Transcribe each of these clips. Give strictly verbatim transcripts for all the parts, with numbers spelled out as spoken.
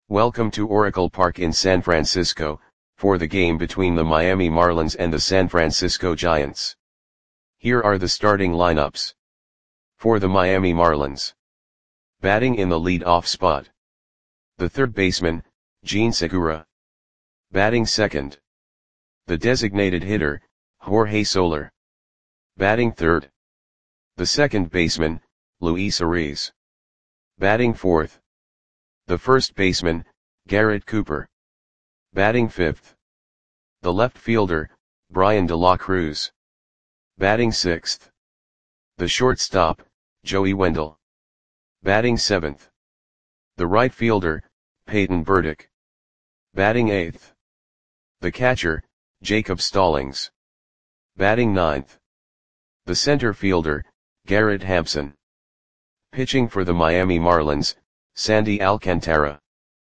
Welcome to Oracle Park in San Francisco, for the game between the Miami Marlins and the San Francisco Giants. Here are the starting lineups. For the Miami Marlins. Batting in the lead-off spot. The third baseman, Jean Segura. Batting second. The designated hitter, Jorge Soler. Batting third. The second baseman, Luis Arraez. Batting fourth. The first baseman, Garrett Cooper. Batting fifth. The left fielder, Bryan De La Cruz. Batting sixth. The shortstop, Joey Wendle. Batting seventh. The right fielder, Peyton Burdick. Batting eighth. The catcher, Jacob Stallings. Batting ninth. The center fielder, Garrett Hampson. Pitching for the Miami Marlins, Sandy Alcantara.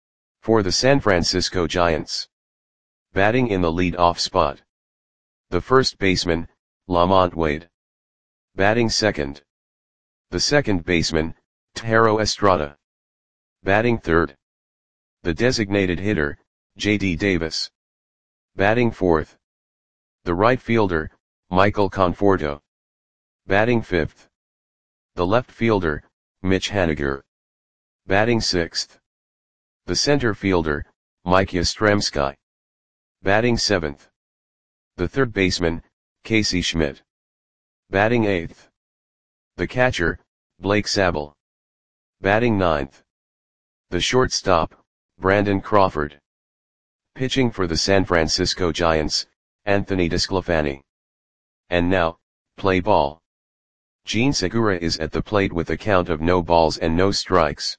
For the San Francisco Giants. Batting in the lead-off spot. The first baseman, LaMonte Wade. Batting second. The second baseman, Thairo Estrada. Batting third. The designated hitter, J D Davis. Batting fourth. The right fielder, Michael Conforto. Batting fifth. The left fielder, Mitch Haniger. Batting sixth. The center fielder, Mike Yastrzemski. Batting seventh. The third baseman, Casey Schmidt. Batting eighth. The catcher, Blake Sabol. Batting ninth. The shortstop, Brandon Crawford. Pitching for the San Francisco Giants, Anthony DeSclafani. And now, play ball. Jean Segura is at the plate with a count of no balls and no strikes.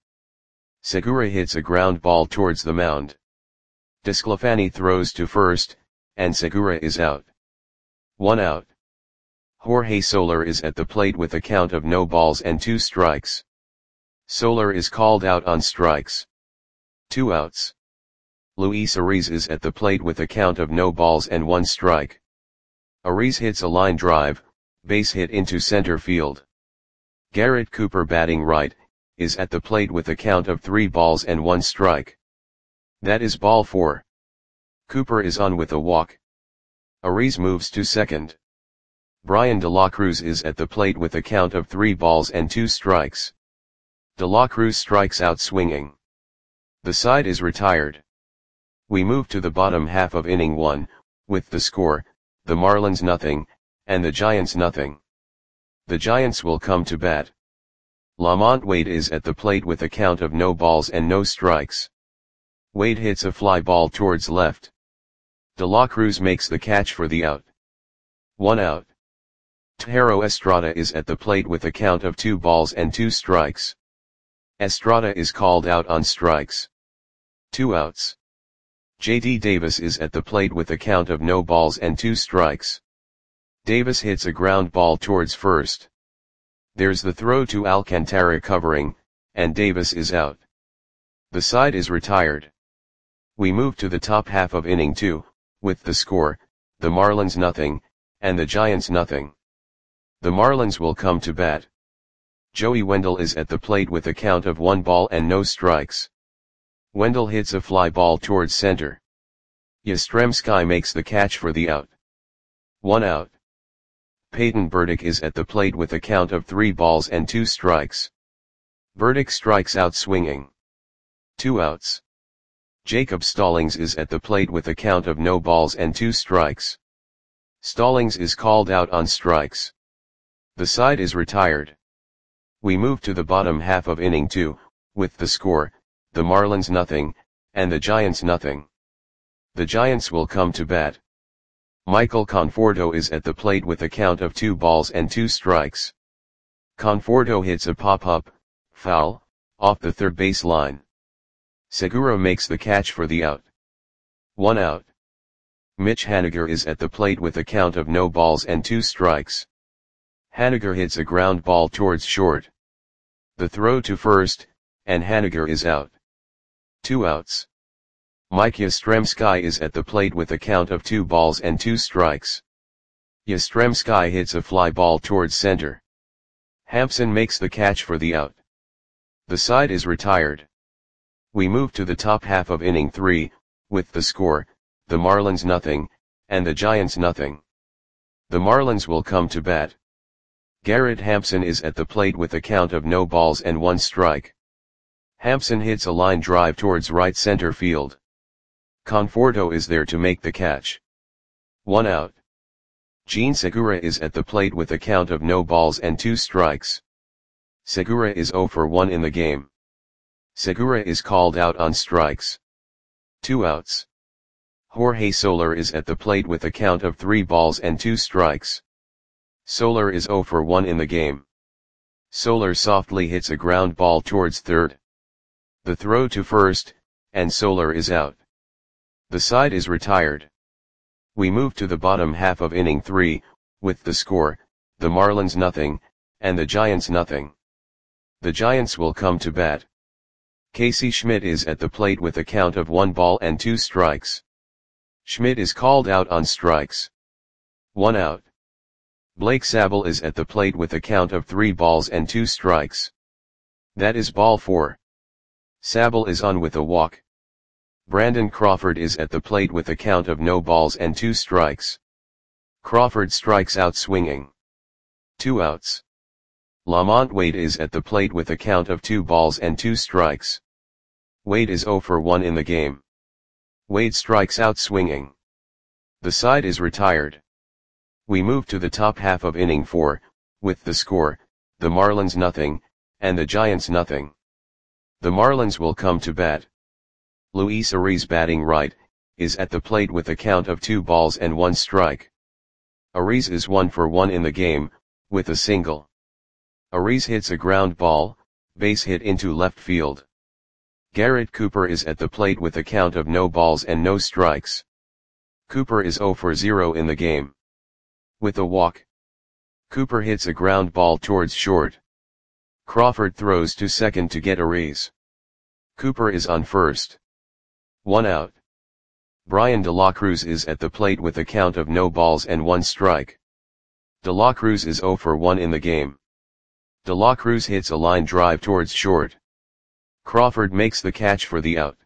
Segura hits a ground ball towards the mound. DeSclafani throws to first, and Segura is out. One out. Jorge Soler is at the plate with a count of no balls and two strikes. Soler is called out on strikes. Two outs. Luis Arraez is at the plate with a count of no balls and one strike. Arraez hits a line drive, base hit into center field. Garrett Cooper, batting right, is at the plate with a count of three balls and one strike. That is ball four. Cooper is on with a walk. Arraez moves to second. Bryan De La Cruz is at the plate with a count of three balls and two strikes. De La Cruz strikes out swinging. The side is retired. We move to the bottom half of inning one, with the score, the Marlins nothing, and the Giants nothing. The Giants will come to bat. LaMonte Wade is at the plate with a count of no balls and no strikes. Wade hits a fly ball towards left. De La Cruz makes the catch for the out. One out. Thairo Estrada is at the plate with a count of two balls and two strikes. Estrada is called out on strikes. Two outs. J D Davis is at the plate with a count of no balls and two strikes. Davis hits a ground ball towards first. There's the throw to Alcantara covering, and Davis is out. The side is retired. We move to the top half of inning two, with the score, the Marlins nothing, and the Giants nothing. The Marlins will come to bat. Joey Wendle is at the plate with a count of one ball and no strikes. Wendle hits a fly ball towards center. Yastrzemski makes the catch for the out. One out. Peyton Burdick is at the plate with a count of three balls and two strikes. Burdick strikes out swinging. Two outs. Jacob Stallings is at the plate with a count of no balls and two strikes. Stallings is called out on strikes. The side is retired. We move to the bottom half of inning two, with the score, the Marlins nothing, and the Giants nothing. The Giants will come to bat. Michael Conforto is at the plate with a count of two balls and two strikes. Conforto hits a pop-up, foul, off the third base line. Segura makes the catch for the out. One out. Mitch Haniger is at the plate with a count of no balls and two strikes. Haniger hits a ground ball towards short. The throw to first, and Haniger is out. Two outs. Mike Yastrzemski is at the plate with a count of two balls and two strikes. Yastrzemski hits a fly ball towards center. Hampson makes the catch for the out. The side is retired. We move to the top half of inning three, with the score, the Marlins nothing, and the Giants nothing. The Marlins will come to bat. Garrett Hampson is at the plate with a count of no balls and one strike. Hampson hits a line drive towards right center field. Conforto is there to make the catch. One out. Jean Segura is at the plate with a count of no balls and two strikes. Segura is zero for one in the game. Segura is called out on strikes. Two outs. Jorge Soler is at the plate with a count of three balls and two strikes. Soler is zero for one in the game. Soler softly hits a ground ball towards third. The throw to first, and Soler is out. The side is retired. We move to the bottom half of inning three, with the score, the Marlins nothing, and the Giants nothing. The Giants will come to bat. Casey Schmidt is at the plate with a count of one ball and two strikes. Schmidt is called out on strikes. One out. Blake Sabol is at the plate with a count of three balls and two strikes. That is ball four. Sabol is on with a walk. Brandon Crawford is at the plate with a count of no balls and two strikes. Crawford strikes out swinging. Two outs. Lamont Wade is at the plate with a count of two balls and two strikes. Wade is zero for one in the game. Wade strikes out swinging. The side is retired. We move to the top half of inning four, with the score, the Marlins nothing, and the Giants nothing. The Marlins will come to bat. Luis Ariz batting right, is at the plate with a count of two balls and one strike. Ariz is one for one in the game, with a single. Ariz hits a ground ball, base hit into left field. Garrett Cooper is at the plate with a count of no balls and no strikes. Cooper is zero for zero in the game. With a walk. Cooper hits a ground ball towards short. Crawford throws to second to get Ariz. Cooper is on first. One out. Brian De La Cruz is at the plate with a count of no balls and one strike. De La Cruz is zero for one in the game. De La Cruz hits a line drive towards short. Crawford makes the catch for the out.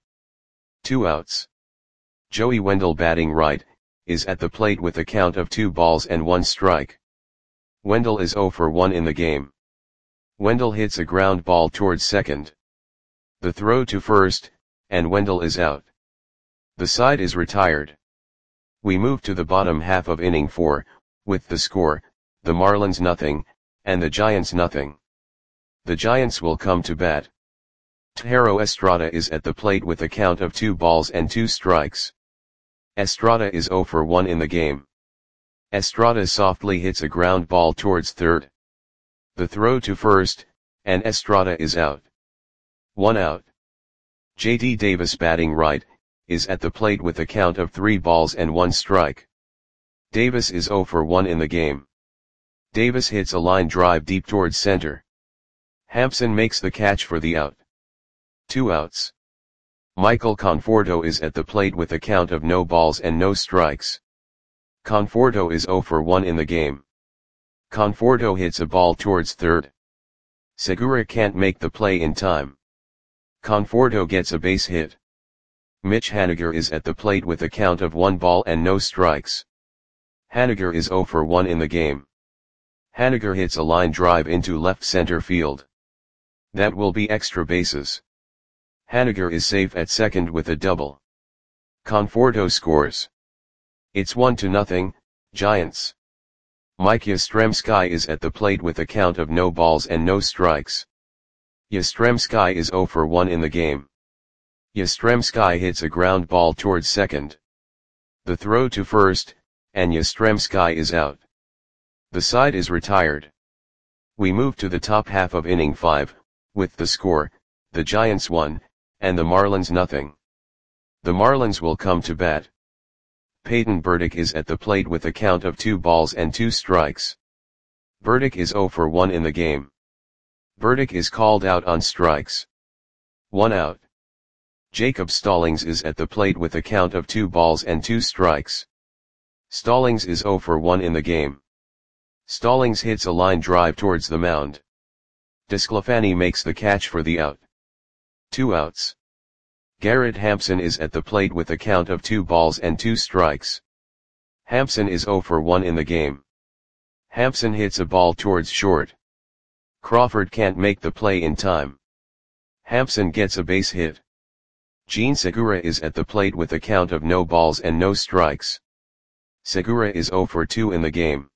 Two outs. Joey Wendell batting right, is at the plate with a count of two balls and one strike. Wendell is zero for one in the game. Wendell hits a ground ball towards second. The throw to first, and Wendell is out. The side is retired. We move to the bottom half of inning four, with the score, the Marlins nothing, and the Giants nothing. The Giants will come to bat. Thairo Estrada is at the plate with a count of two balls and two strikes. Estrada is zero for one in the game. Estrada softly hits a ground ball towards third. The throw to first, and Estrada is out. One out. J D Davis batting right, is at the plate with a count of three balls and one strike. Davis is zero for one in the game. Davis hits a line drive deep towards center. Hampson makes the catch for the out. Two outs. Michael Conforto is at the plate with a count of no balls and no strikes. Conforto is zero for one in the game. Conforto hits a ball towards third. Segura can't make the play in time. Conforto gets a base hit. Mitch Haniger is at the plate with a count of one ball and no strikes. Haniger is zero for one in the game. Haniger hits a line drive into left center field. That will be extra bases. Haniger is safe at second with a double. Conforto scores. It's one to nothing, Giants. Mike Yastrzemski is at the plate with a count of no balls and no strikes. Yastrzemski is zero for one in the game. Yastrzemski hits a ground ball towards second. The throw to first, and Yastrzemski is out. The side is retired. We move to the top half of inning five, with the score, the Giants one, and the Marlins nothing. The Marlins will come to bat. Peyton Burdick is at the plate with a count of two balls and two strikes. Burdick is zero for one in the game. Burdick is called out on strikes. One out. Jacob Stallings is at the plate with a count of two balls and two strikes. Stallings is zero for one in the game. Stallings hits a line drive towards the mound. DeSclafani makes the catch for the out. Two outs. Garrett Hampson is at the plate with a count of two balls and two strikes. Hampson is zero for one in the game. Hampson hits a ball towards short. Crawford can't make the play in time. Hampson gets a base hit. Jean Segura is at the plate with a count of no balls and no strikes. Segura is zero for two in the game.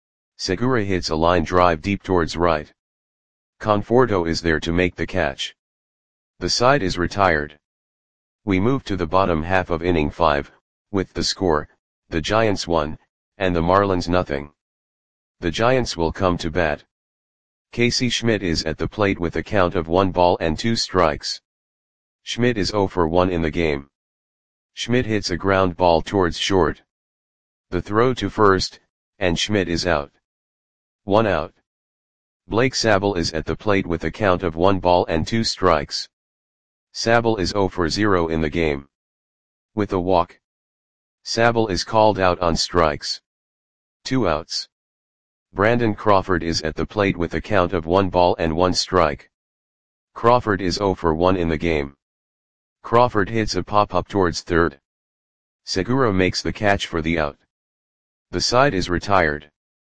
Segura hits a line drive deep towards right. Conforto is there to make the catch. The side is retired. We move to the bottom half of inning five, with the score, the Giants one, and the Marlins nothing. The Giants will come to bat. Casey Schmidt is at the plate with a count of one ball and two strikes. Schmidt is zero for one in the game. Schmidt hits a ground ball towards short. The throw to first, and Schmidt is out. One out. Blake Sabol is at the plate with a count of one ball and two strikes. Sabol is zero for zero in the game. With a walk. Sabol is called out on strikes. Two outs. Brandon Crawford is at the plate with a count of one ball and one strike. Crawford is zero for one in the game. Crawford hits a pop-up towards third. Segura makes the catch for the out. The side is retired.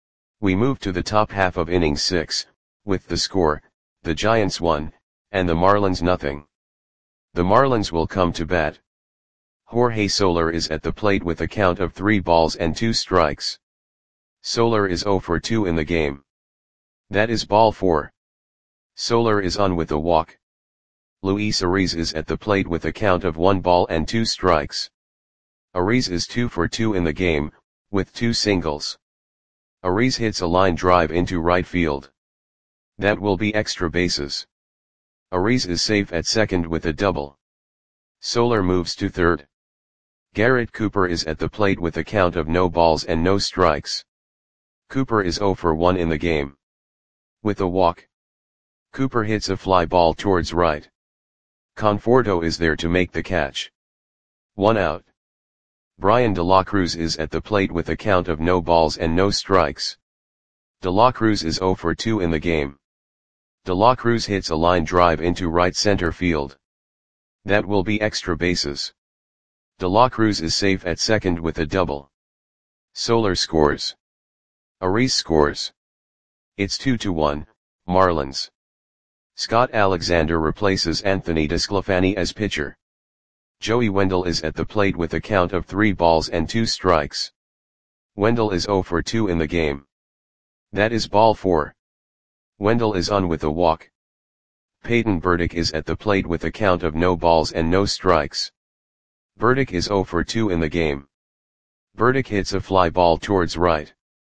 We move to the top half of inning six, with the score, the Giants one, and the Marlins nothing. The Marlins will come to bat. Jorge Soler is at the plate with a count of three balls and two strikes. Soler is zero for two in the game. That is ball four. Soler is on with a walk. Luis Ariz is at the plate with a count of one ball and two strikes. Ariz is two for two in the game, with two singles. Ariz hits a line drive into right field. That will be extra bases. Ariz is safe at second with a double. Soler moves to third. Garrett Cooper is at the plate with a count of no balls and no strikes. Cooper is zero for one in the game. With a walk. Cooper hits a fly ball towards right. Conforto is there to make the catch. One out. Brian De La Cruz is at the plate with a count of no balls and no strikes. De La Cruz is zero for two in the game. De La Cruz hits a line drive into right center field. That will be extra bases. De La Cruz is safe at second with a double. Soler scores. Ariz scores. It's two to one, Marlins. Scott Alexander replaces Anthony DeSclafani as pitcher. Joey Wendell is at the plate with a count of three balls and two strikes. Wendell is zero for two in the game. That is ball four. Wendell is on with a walk. Peyton Burdick is at the plate with a count of no balls and no strikes. Burdick is zero for two in the game. Burdick hits a fly ball towards right.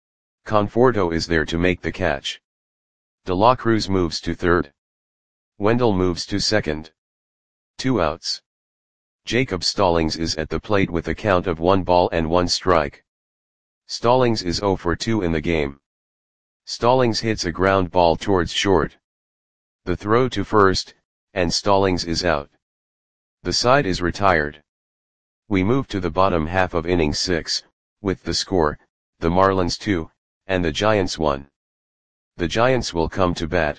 Conforto is there to make the catch. De La Cruz moves to third. Wendell moves to second. Two outs. Jacob Stallings is at the plate with a count of one ball and one strike. Stallings is zero for two in the game. Stallings hits a ground ball towards short. The throw to first, and Stallings is out. The side is retired. We move to the bottom half of inning six, with the score, the Marlins two, and the Giants one. The Giants will come to bat.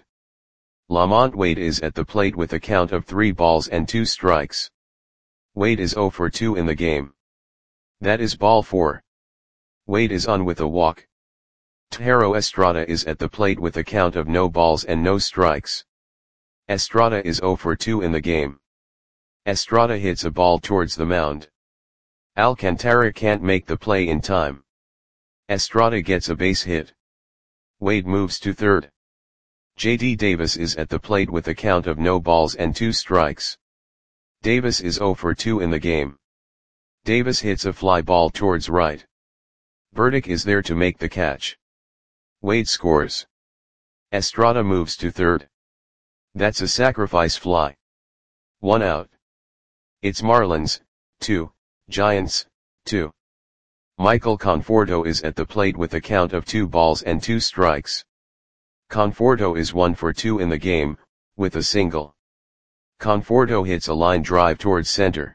Lamont Wade is at the plate with a count of three balls and two strikes. Wade is zero for two in the game. That is ball four. Wade is on with a walk. Tejero Estrada is at the plate with a count of no balls and no strikes. Estrada is zero for two in the game. Estrada hits a ball towards the mound. Alcantara can't make the play in time. Estrada gets a base hit. Wade moves to third. J D Davis is at the plate with a count of no balls and two strikes. Davis is zero for two in the game. Davis hits a fly ball towards right. Burdick is there to make the catch. Wade scores. Estrada moves to third. That's a sacrifice fly. One out. It's Marlins, two, Giants, two. Michael Conforto is at the plate with a count of two balls and two strikes. Conforto is one for two in the game, with a single. Conforto hits a line drive towards center.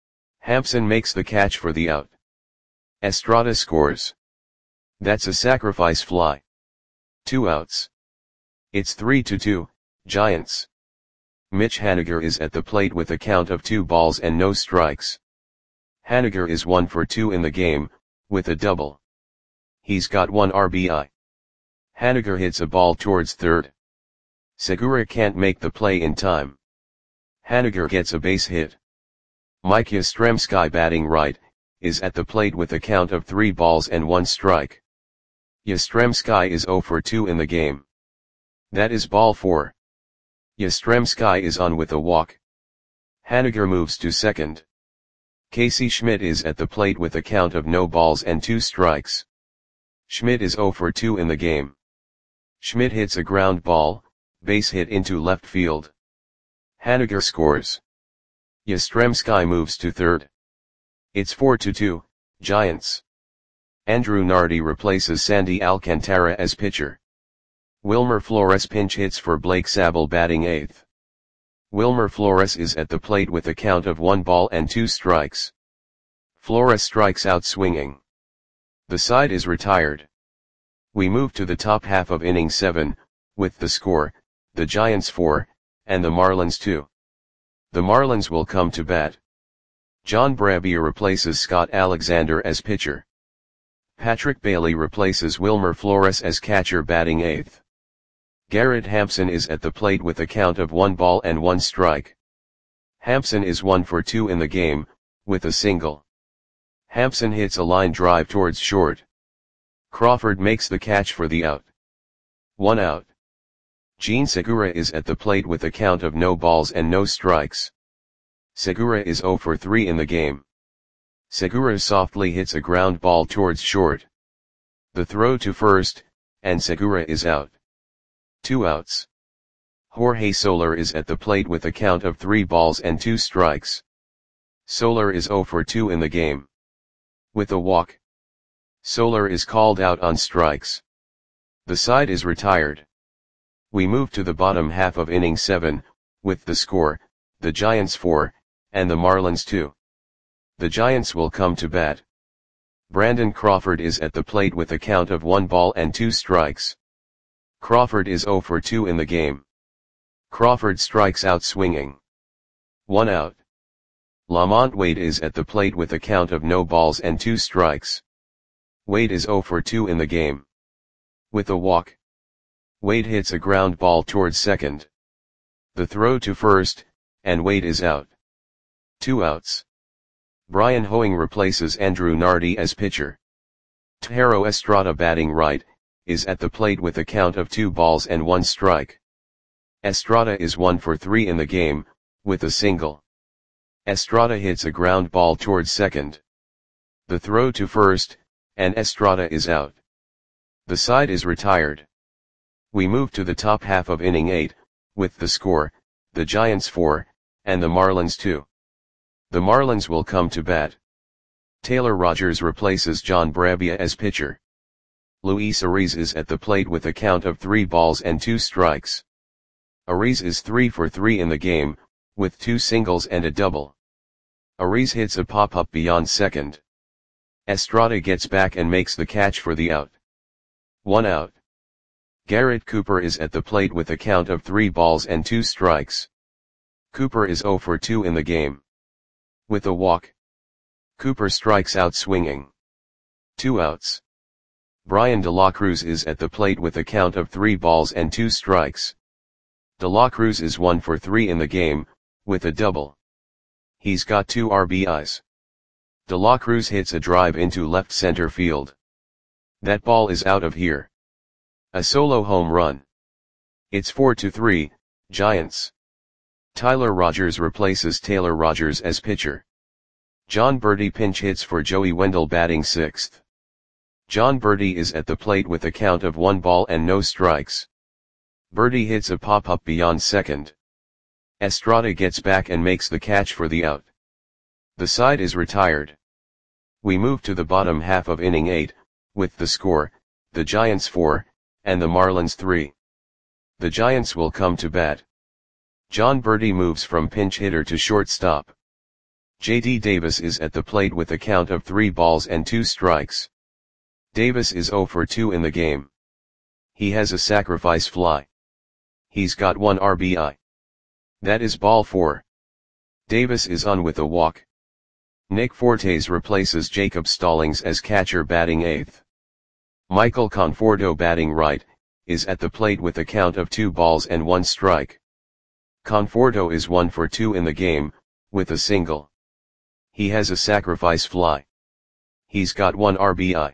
Hampson makes the catch for the out. Estrada scores. That's a sacrifice fly. Two outs. It's three to two, Giants. Mitch Haniger is at the plate with a count of two balls and no strikes. Haniger is one for two in the game, with a double. He's got one R B I. Haniger hits a ball towards third. Segura can't make the play in time. Haniger gets a base hit. Mike Yastrzemski, batting right, is at the plate with a count of three balls and one strike. Yastrzemski is zero for two in the game. That is ball four. Yastrzemski is on with a walk. Haniger moves to second. Casey Schmidt is at the plate with a count of no balls and two strikes. Schmidt is zero for two in the game. Schmidt hits a ground ball, base hit into left field. Haniger scores. Yastrzemski moves to third. It's four to two, Giants. Andrew Nardi replaces Sandy Alcantara as pitcher. Wilmer Flores pinch hits for Blake Sabol, batting eighth. Wilmer Flores is at the plate with a count of one ball and two strikes. Flores strikes out swinging. The side is retired. We move to the top half of inning seven, with the score, the Giants four, and the Marlins two. The Marlins will come to bat. John Brebbia replaces Scott Alexander as pitcher. Patrick Bailey replaces Wilmer Flores as catcher, batting eighth. Garrett Hampson is at the plate with a count of one ball and one strike. Hampson is one for two in the game, with a single. Hampson hits a line drive towards short. Crawford makes the catch for the out. One out. Jean Segura is at the plate with a count of no balls and no strikes. Segura is zero for three in the game. Segura softly hits a ground ball towards short. The throw to first, and Segura is out. Two outs. Jorge Soler is at the plate with a count of three balls and two strikes. Soler is zero for two in the game. With a walk. Soler is called out on strikes. The side is retired. We move to the bottom half of inning seven, with the score, the Giants four, and the Marlins two. The Giants will come to bat. Brandon Crawford is at the plate with a count of one ball and two strikes. Crawford is zero for two in the game. Crawford strikes out swinging. One out. Lamont Wade is at the plate with a count of no balls and two strikes. Wade is zero for two in the game. With a walk. Wade hits a ground ball towards second. The throw to first, and Wade is out. Two outs. Brian Hoeing replaces Andrew Nardi as pitcher. Tejero Estrada, batting right, is at the plate with a count of two balls and one strike. Estrada is one for three in the game, with a single. Estrada hits a ground ball towards second. The throw to first, and Estrada is out. The side is retired. We move to the top half of inning eight, with the score, the Giants four, and the Marlins two. The Marlins will come to bat. Taylor Rogers replaces John Brebbia as pitcher. Luis Ariz is at the plate with a count of three balls and two strikes. Ariz is three for three in the game, with two singles and a double. Ariz hits a pop-up beyond second. Estrada gets back and makes the catch for the out. One out. Garrett Cooper is at the plate with a count of three balls and two strikes. Cooper is zero for two in the game. With a walk. Cooper strikes out swinging. Two outs. Brian De La Cruz is at the plate with a count of three balls and two strikes. De La Cruz is one for three in the game, with a double. He's got two R B Is. De La Cruz hits a drive into left center field. That ball is out of here. A solo home run. It's four to three, Giants. Tyler Rogers replaces Taylor Rogers as pitcher. John Berti pinch hits for Joey Wendell, batting sixth. John Berti is at the plate with a count of one ball and no strikes. Berti hits a pop-up beyond second. Estrada gets back and makes the catch for the out. The side is retired. We move to the bottom half of inning eight, with the score, the Giants four, and the Marlins three. The Giants will come to bat. John Berti moves from pinch hitter to shortstop. J D Davis is at the plate with a count of three balls and two strikes. Davis is zero for two in the game. He has a sacrifice fly. He's got one R B I. That is ball four. Davis is on with a walk. Nick Fortes replaces Jacob Stallings as catcher batting eighth. Michael Conforto batting right, is at the plate with a count of two balls and one strike. Conforto is one for two in the game, with a single. He has a sacrifice fly. He's got one R B I.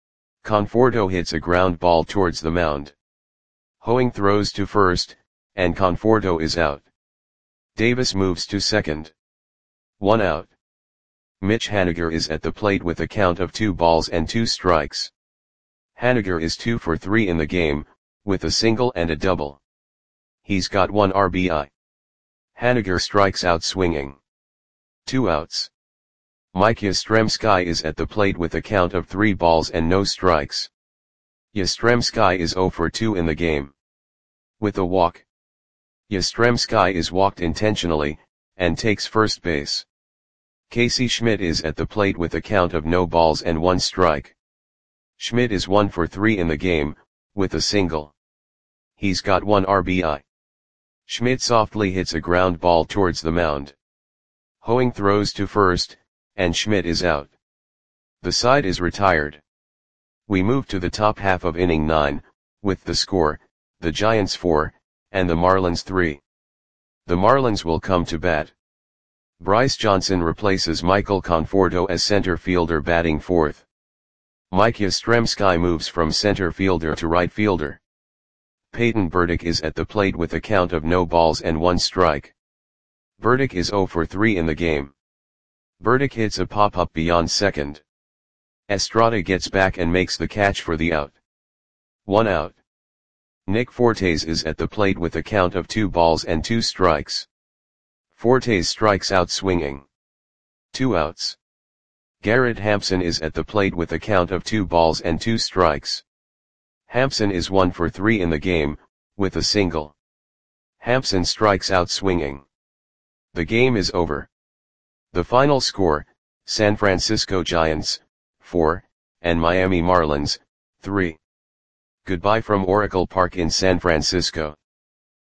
Conforto hits a ground ball towards the mound. Hoeing throws to first, and Conforto is out. Davis moves to second. One out. Mitch Haniger is at the plate with a count of two balls and two strikes. Haniger is two for three in the game, with a single and a double. He's got one R B I. Haniger strikes out swinging. Two outs. Mike Yastrzemski is at the plate with a count of three balls and no strikes. Yastrzemski is zero for two in the game. With a walk. Yastrzemski is walked intentionally, and takes first base. Casey Schmidt is at the plate with a count of no balls and one strike. Schmidt is one for three in the game, with a single. He's got one R B I. Schmidt softly hits a ground ball towards the mound. Hoeing throws to first, and Schmidt is out. The side is retired. We move to the top half of inning nine, with the score, the Giants four, and the Marlins three. The Marlins will come to bat. Bryce Johnson replaces Michael Conforto as center fielder batting fourth. Mike Yastrzemski moves from center fielder to right fielder. Peyton Burdick is at the plate with a count of no balls and one strike. Burdick is zero for three in the game. Burdick hits a pop-up beyond second. Estrada gets back and makes the catch for the out. One out. Nick Fortes is at the plate with a count of two balls and two strikes. Fortes strikes out swinging. Two outs. Garrett Hampson is at the plate with a count of two balls and two strikes. Hampson is one for three in the game, with a single. Hampson strikes out swinging. The game is over. The final score, San Francisco Giants, four, and Miami Marlins, three. Goodbye from Oracle Park in San Francisco.